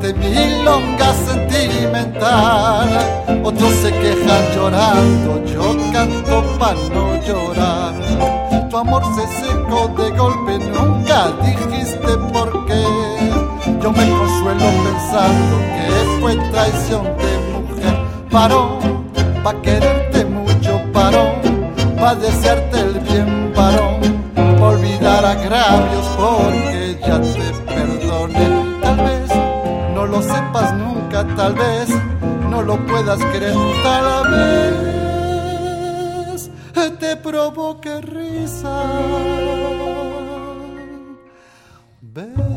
de milonga sentimental. Otros se quejan llorando, yo canto pa' no llorar. Tu amor se secó de golpe, nunca dijiste por qué. Yo me consuelo pensando que fue traición de mujer. Varón, pa' quererte mucho, varón, pa' desearte el bien, varón, pa' olvidar agravios porque ya te perdoné. Tal vez no lo sepas nunca, tal vez no lo puedas creer, tal vez te provoque risa. Ven.